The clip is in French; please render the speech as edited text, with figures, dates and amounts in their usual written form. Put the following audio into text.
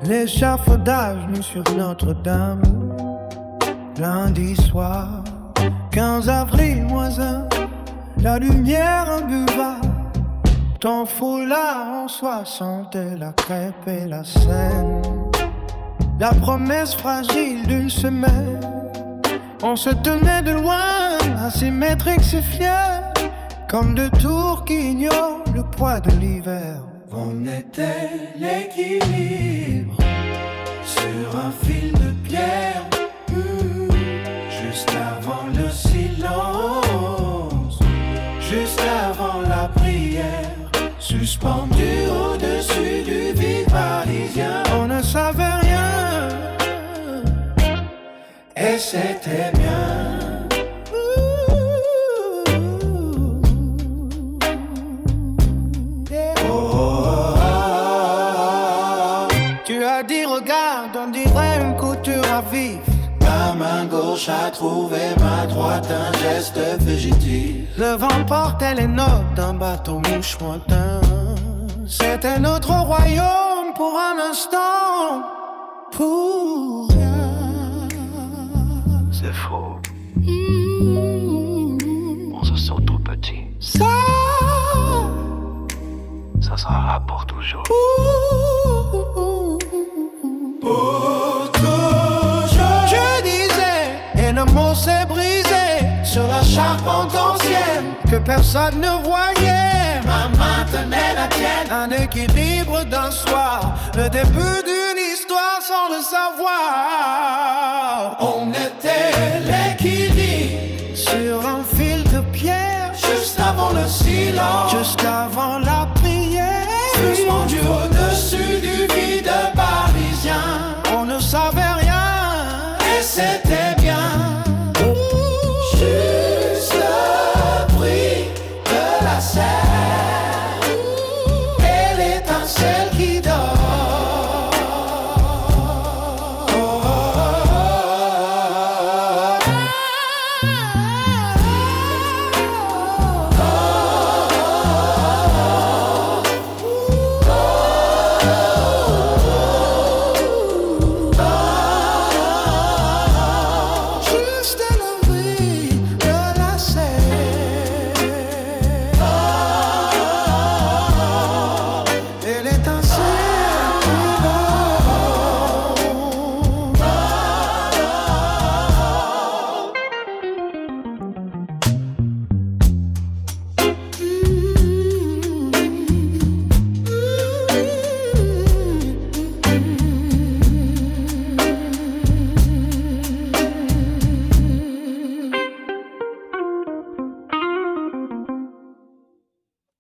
L'échafaudage nu sur Notre-Dame. Lundi soir, 15 avril -1, la lumière imbuvable. Ton foulard en soie sentait la crêpe et la Seine. La promesse fragile d'une semaine. On se tenait de loin, asymétrique, c'est fier. Comme deux tours qui ignorent le poids de l'hiver. On était l'équilibre sur un fil de pierre. Juste avant le silence, juste avant la prière, suspendu au-dessus du vide parisien. On ne savait rien, et c'était bien. Tu as dit regarde, on dirait une couture à vif. Ma main gauche a trouvé ma droite, un geste fugitif. Le vent portait les notes d'un bateau mouche lointain. C'était notre royaume pour un instant, pour rien. C'est faux. On se sent tout petit. Ça sera pour toujours. Pour toujours. Je disais, et le mot s'est brisé sur la charpente ancienne que personne ne voyait. Ma main tenait la tienne, un équilibre d'un soir, le début d'une histoire sans le savoir. On était